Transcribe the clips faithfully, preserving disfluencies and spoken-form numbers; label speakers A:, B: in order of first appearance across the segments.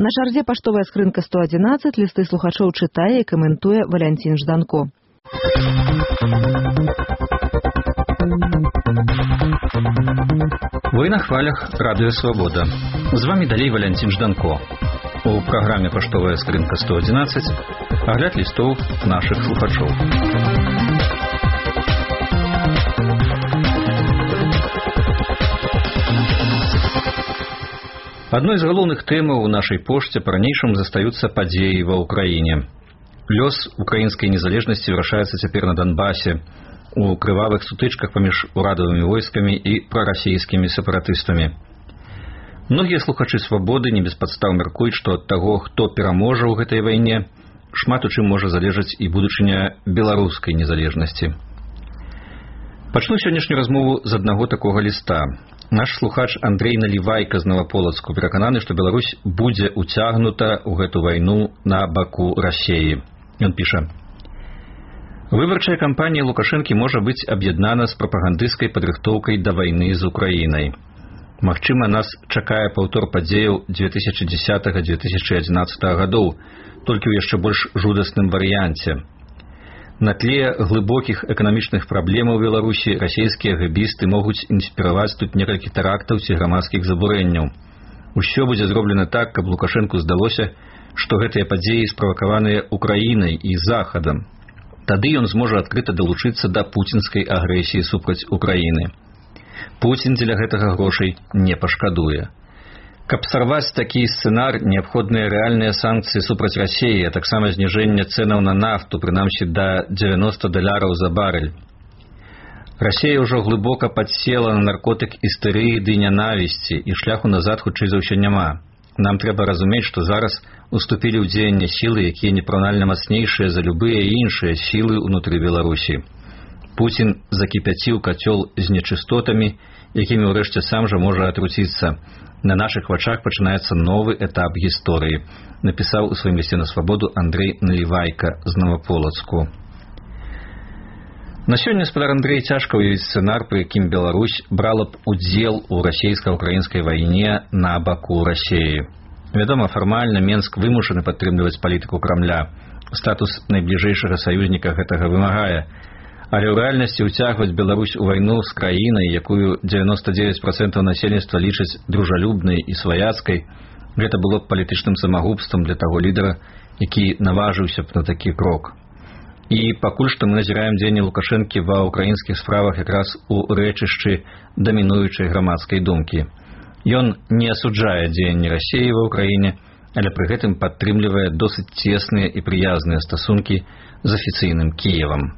A: На чарзе паштовая скрынка сто адзінаццаць, лісты слухачоў чытае і каментуе Валянцін Жданко.
B: Вы на хвалях Радыё Свабода. З вами далей Валянцін Жданко. У праграме «Паштовая скрынка сто адзінаццаць» агляд лістоў нашых слухачоў. Одной из галоўных тэмаў у нашай пошце па-ранейшаму застаюцца падзеі ва ўкраіне. Лёс украінскай незалежнасці вырашаецца цяпер на Донбасе у крывавых сутычках паміж урадавымі войскамі і прарасійскімі сепаратыстамі. Многія слухачы «Свабоды» не без падстаў мяркуюць, што ад таго, хто пераможа ў гэтай вайне, шмат у чым можа залежаць і будучыня беларускай незалежнасці. Пачну сённяшнюю размову з аднаго такога ліста. Наш слухач Андрей Наливайка з Новаполацку перакананы, што Беларусь будзе уцягнута ў гэту вайну на баку Расіі. Ён піша: «Выбарчая кампанія Лукашэнкі можа быць аб'яднана з прапагандысцкай падрыхтоўкай да вайны з Украінай. Магчыма, нас чакае паўтор падзеяў дзве тысячы дзесятага - дзве тысячы адзінаццатага гадоў, толькі ў яшчэ больш жудасным варыянце. На тле глыбокіх эканамічных праблемаў Беларусі расійскія гэбісты могуць інспіраваць тут некалькі тэрактаў ці грамадскіх забурэнняў. Усё будзе зроблена так, каб Лукашэнку здалося, што гэтыя падзеі справакаваныя Украінай і Захадам. Тады ён зможа адкрыта далучыцца да пуцінскай агрэсіі супраць Украіны. Пуцін дзеля гэтага грошай не пашкадуе. Каб сарваць такі сцэнар, неабходныя рэальныя санкцыі супраць Расіі, а таксама зніжэнне цэнаў на нафту, прынамсі да дзевяноста даляраў за барэль. Расія ўжо глыбока падсела на наркотык істэрыі ды нянавісці, і шляху назад хутчэй за ўсё няма. Нам трэба разумець, што зараз уступілі ў дзеянне сілы, якія непараўнальна мацнейшыя за любыя іншыя сілы ўнутры Беларусі. Пуцін закіпяціў кацёл з нечыстотамі, якімі ўрэшце сам жа можа атруціцца. На нашых вачах пачынаецца новы этап гісторыі, напісаў у сваім лісце на Свабоду Андрей Наливайка з Новаполацку. На сёння, спадар Андрей, цяжка ўявіць сцэнар, пры якім Беларусь брала б удзел у расійска-украінскай вайне на баку Расіі. Вядома, фармальна Менск вымушаны падтрымліваць палітыку Крамля. Статус найбліжэйшага саюзніка гэтага вымагае. Але ў рэальнасці ўцягваць Беларусь у вайну з краінай, якую дзевяноста дзевяць працэнтаў насельніцтва лічаць дружалюбнай і сваяцкай, гэта было б палітычным самагубствам для таго лідара, які наважыўся б на такі крок. І пакуль што мы назіраем дзеянне Лукашэнкі ва ўкраінскіх справах якраз у рэчышчы дамінуючай грамадскай думкі. Ён не асуджае дзеянні Расіі ва ўкраіне, але пры гэтым падтрымлівае досыць цесныя і прыязныя стасункі з афіцыйным Кіевам.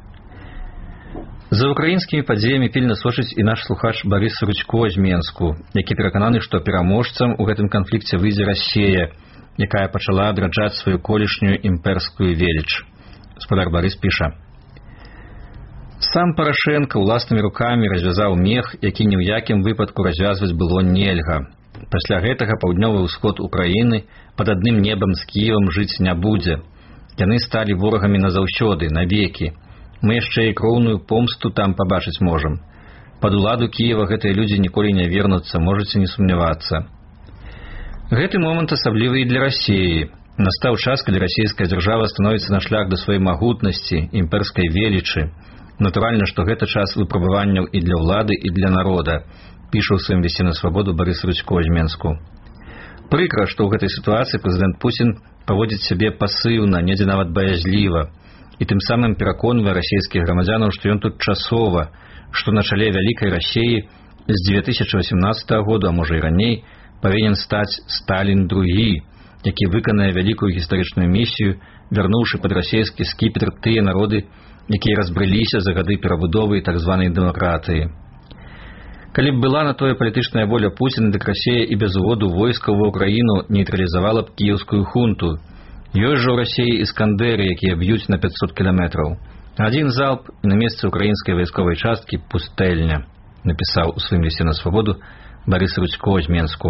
B: За украінскімі падзеямі пільна сочыць і наш слухач Барыс Рудзько з Менску, які перакананы, што пераможцам у гэтым канфлікце выйдзе Расія, якая пачала адраджаць сваю колішнюю імперскую веліч. Спадар Барыс піша: «Сам Парашэнка ўласнымі рукамі развязаў мех, які ні ў якім выпадку развязваць было нельга. Пасля гэтага паўднёвы ўсход Украіны пад адным небам з Кіевам жыць не будзе. Яны сталі ворагамі назаўсёды, навекі. Мы яшчэ і кроўную помсту там пабачыць можам. Пад уладу Кіева гэтыя людзі ніколі не вернуцца, можаце не сумнявацца». Гэты момант асаблівы і для Расіі. Настаў час, калі расійская дзяржава становіцца на шлях да сваёй магутнасці, імперскай велічы. Натуральна, што гэта час выпрабаванняў і для ўлады, і для народа, піша ў сваім лісце на Свабоду Барыс Рудзько з Менску. Прыкра, што ў гэтай сітуацыі прэзідэнт Пуцін паводзіць сябе пасыўна, недзе нават баязліва, і тым самым пераконвае расійскіх грамадзянаў, што ён тут часова, што на чале вялікай Расіі з дзве тысячы васямнаццатага году, а можа і раней, павінен стаць Сталін другі, які выканае вялікую гістарычную місію, вярнуўшы пад расійскі скіпетр тыя народы, якія разбрыліся за гады перабудовы і так званай дэмакратыі. Калі б была на тое палітычная воля Пуціна, дык Расія і без уводу войскаў ва ўкраіну нейтралізавала б кіеўскую хунту. Ёсць жа ў Расіі іскандэры, якія б'юць на пяцьсот кіламетраў. Адзін залп і на месцы украінскай вайсковай часткі пустэльня, напісаў у сваім лісце на Свабоду Барыс Рудзько з Менску.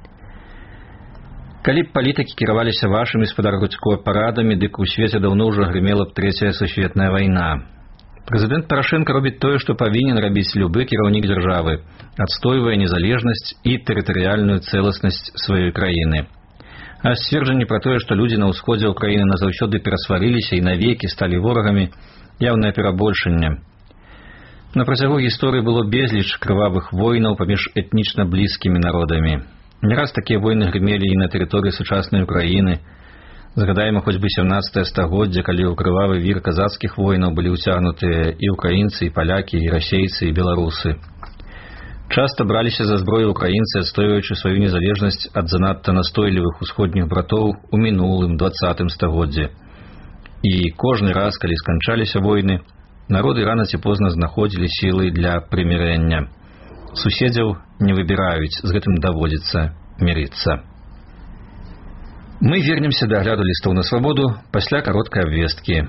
B: Калі б палітыкі кіраваліся вашымі, спадар Рудзько, парадамі, дык у свеце даўно ўжо грымела б трэцяя сусветная вайна. Прэзідэнт Парашэнка робіць тое, што павінен рабіць любы кіраўнік дзяржавы, адстойвае незалежнасць і тэрытарыяльную цэласнасць сваёй краіны. А сцверджанні пра тое, што людзі на ўсходзе ўкраіны назаўсёды перасварыліся і навекі сталі ворагамі, яўнае перабольшанне. На працягу гісторыі было безліч крывавых войнаў паміж этнічна блізкімі народамі. Не раз такія войны грымелі і на тэрыторыі сучаснай Украіны. Згадаем хоць бы сямнаццатае стагоддзе, калі ў крывавы вір казацкіх войнаў былі ўцягнутыя і ўкраінцы, і палякі, і расейцы, і беларусы. Часта браліся за зброю украінцы, адстойваючы сваю незалежнасць ад занадта настойлівых усходніх братоў у мінулым дваццатым стагоддзі. І кожны раз, калі сканчаліся войны, народы рана ці позна знаходзілі сілы для прымірэння. Суседзяў не выбіраюць, з гэтым даводзіцца мірыцца. Мы вернемся да агляду лістоў на свабоду пасля кароткай абвесткі.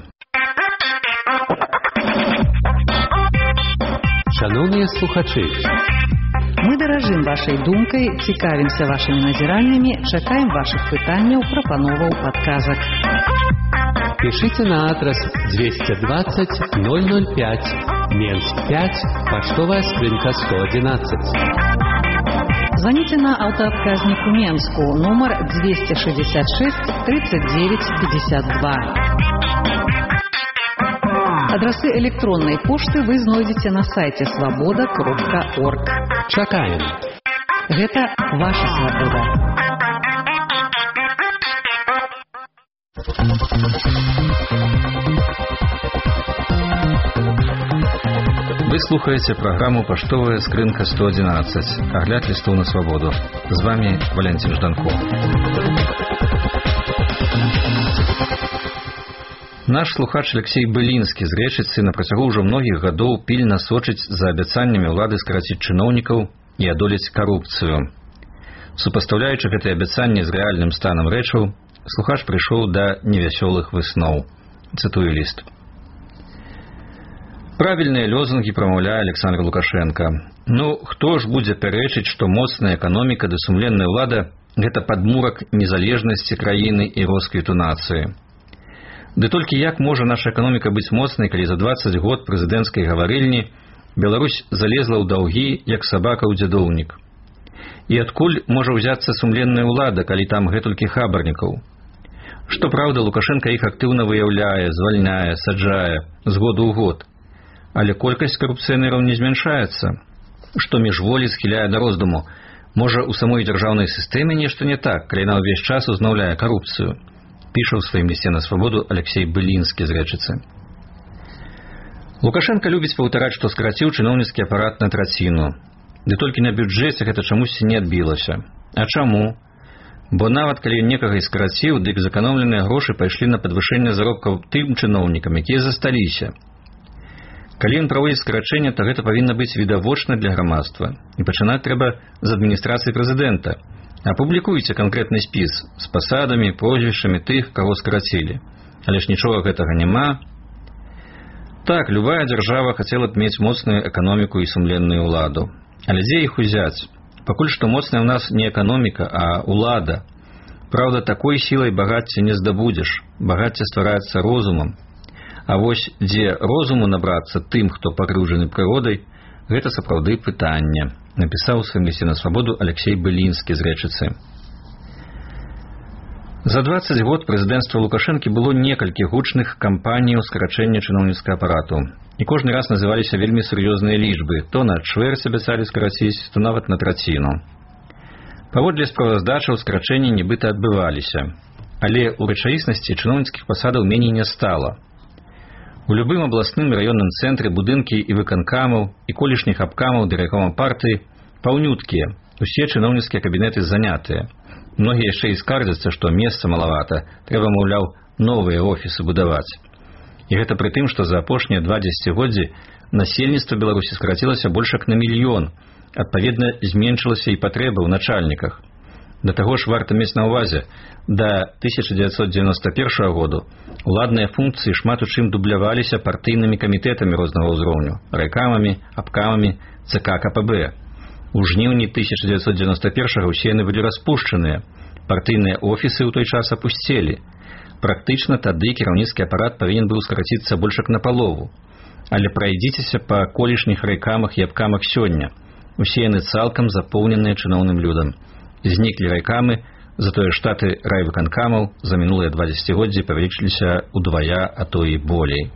C: Шановныя слухачы,
A: Мы даражым вашай думкай, цікавімся вашымі назіраннямі, чакаем вашых пытанняў, прапановаў, падказак.
C: пишите на адрес двести двадцать ноль ноль пять, Менск пять, поштовая скрынка сто одиннадцать.
A: Звоните на автоотказник у Менску, номер двести шестьдесят шесть тридцать девять пятьдесят два. Адресы электронной пошты вы знойдзеце на сайте свобода кропка орг.
C: Чакаем.
A: Гэта ваша свобода.
B: Вы слухаеце праграму «Паштовая скрынка сто одиннадцать». Агляд лістоў на свабоду. З вами Валентин Жданко. Наш слухач Алексей Былінскі з Рэчыцы на працягу ўжо многіх гадоў пільна сочыць за абяцаннямі ўлады скараціць чыноўнікаў і адолець карупцыю. Супастаўляючы гэтыя абяцанні з рэальным станам рэчаў, слухач прыйшоў да невясёлых высноў. Цытую ліст. Правільныя лозунгі прамаўляе Александр Лукашенко. Ну, хто ж будзе пярэчыць, што моцная эканоміка ды сумленная ўлада – гэта падмурак незалежнасці краіны і росквіту нацыі. Ды толькі як можа наша эканоміка быць моцнай, калі за дваццаць год прэзідэнцкай гаварыльні Беларусь залезла ў даўгі, як сабака ў дзядоўнік. І адкуль можа ўзяцца сумленная ўлада, калі там гэтулькі хабарнікаў? Што праўда, Лукашенко іх актыўна выяўляе, звальняе, саджае, з году ў год. Але колькасць карупцыянераў не змяншаецца, што міжволі схіляе да роздуму. Можа, у самой дзяржаўнай сістэме нешта не так, калі яна ўвесь час узнаўляе карупцыю. Піша ў сваім лісце на свабоду Алексей Былінскі з Рэчыцы. Лукашенко любіць паўтараць, што скараціў чыноўніцкі апарат на траціну. Ды толькі на бюджэце гэта чамусьці не адбілася. А чаму? Бо нават калі некага і скараціў, дык заканомленыя грошы пайшлі на падвышэнне заробкаў тым чыноўнікам, якія засталіся. Калі ён праводзіць скарачэнне, то гэта павінна быць відавочна для грамадства. І пачынаць трэба з адміністрацыі прэзідэнта. Апублікуйце канкрэтны спіс з пасадамі, прозвішчамі тых, каго скарацілі. Але ж нічога гэтага няма. Так, любая дзяржава хацела б мець моцную эканоміку і сумленную ўладу. Але дзе іх узяць? Пакуль што моцная ў нас не эканоміка, а ўлада. Праўда, такой сілай багацця не здабудзеш. Багацце ствараецца розумам. А вось дзе розуму набрацца тым, хто пакрыўджаны прыродай, гэта сапраўды пытанне. Напісаў у сваім лісце на свабоду Алексей Былінскі з Рэчыцы. За дваццаць год прэзідэнцтва Лукашэнкі было некалькі гучных кампаній у скарачэнні чыноўніцкага апарату. І кожны раз называліся вельмі сур'ёзныя лічбы. То на чвэрць абяцалі скараціць, то нават на траціну. Паводле справаздачаў скарачэнні нібыта адбываліся. Але ў рэчаіснасці чыноўніцкіх пасадаў меней не стала. У любым абласным раённым цэнтры будынкі і выканкамаў, і колішніх абкамаў ды райкомаў партыі паўнюткія, усе чыноўніцкія кабінеты занятыя. Многія яшчэ і скардзяцца, што месца малавата, трэба, маўляў, новыя офісы будаваць. І гэта пры тым, што за апошнія два дзесяцігоддзі насельніцтва Беларусі скарацілася больш як на мільён, адпаведна зменшылася і патрэба ў начальніках. Да таго ж варта мець на ўвазе, да тысяча дзевяцьсот дзевяноста першага году уладныя функцыі шмат у чым дубляваліся партыйнымі камітэтамі рознага ўзроўню, райкамамі, абкамамі, цэ ка ка пэ бэ. У жніўні тысяча дзевяцьсот дзевяноста першага ўсе яны былі распушчаныя, партыйныя офісы ў той час апусцелі. Практычна тады кіраўніцкі апарат павінен быў скараціцца больш як напалову. Але прайдзіцеся па колішніх райкамах і абкамах сёння. Усе яны цалкам запоўненыя чыноўным людам. Зніклі райкамы, Затое штаты райвыканкамаў за мінулыя два дзесяцігоддзі павялічыліся ўдвая, а то і болей.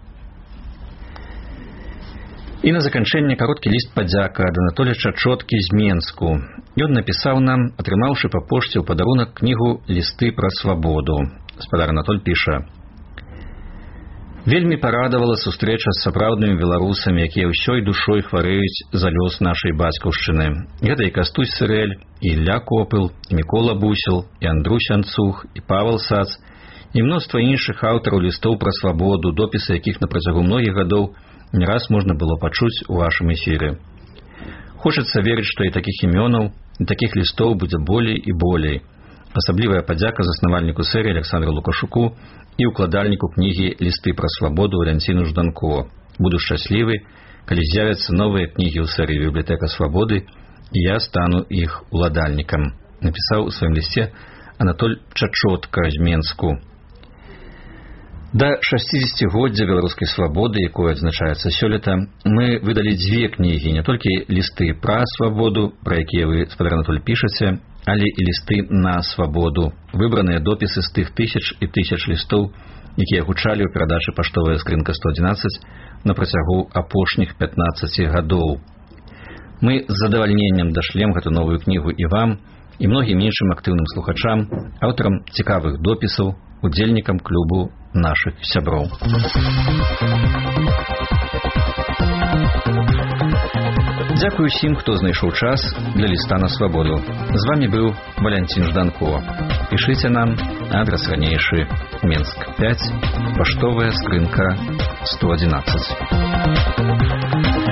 B: І на заканчэнне кароткі ліст падзяка ад Анатолія Чачоткі з Менску. Ён напісаў нам, атрымаўшы па пошце ў падарунак кнігу «Лісты пра свабоду». Спадар Анатоль піша: «Вельмі парадавала сустрэча з сапраўднымі беларусамі, якія ўсёй душой хварэюць за лёс нашай бацькаўшчыны. Гэта і Кастусь Сырэль, і Ілля Копыл, і Мікола Бусел, і Андрусь Анцух, і Павел Сац, і мноства іншых аўтараў лістоў пра свабоду, допісы якіх на працягу многіх гадоў не раз можна было пачуць у вашым эфіры. Хочацца верыць, што і такіх імёнаў, і такіх лістоў будзе болей і болей. Асаблівая падзяка заснавальніку серыі Александру Лукашуку і укладальніку кнігі «Лісты пра свабоду» Валянціну Жданко. Буду шчаслівы, калі з'явяцца новыя кнігі ў серыі «Бібліятэка свабоды», і я стану іх уладальнікам. Напісаў у сваім лісце Анатоль Чачотка з Менску. Да шасцідзесяцігоддзя беларускай свабоды, якое адзначаецца сёлета, мы выдалі дзве кнігі, не толькі лісты пра свабоду, пра якія вы, спадар Анатоль, пішаце, але і лісты на свабоду, выбраныя допісы з тых тысяч і тысяч лістоў, якія гучалі ў перадачы «Паштовая скрынка сто адзінаццаць» на працягу апошніх пятнаццаці гадоў. Мы з задавальненнем дашлем гэту новую кнігу і вам, і многім іншым актыўным слухачам, аўтарам цікавых допісаў, удзельнікам клубу нашых сяброў. Дзякую усім, хто знайшоў час для ліста на свабоду. З вамі быў Валянцін Жданко. Пішыце нам, адрас ранейшы: Менск пяць, паштовая скрынка сто адзінаццаць.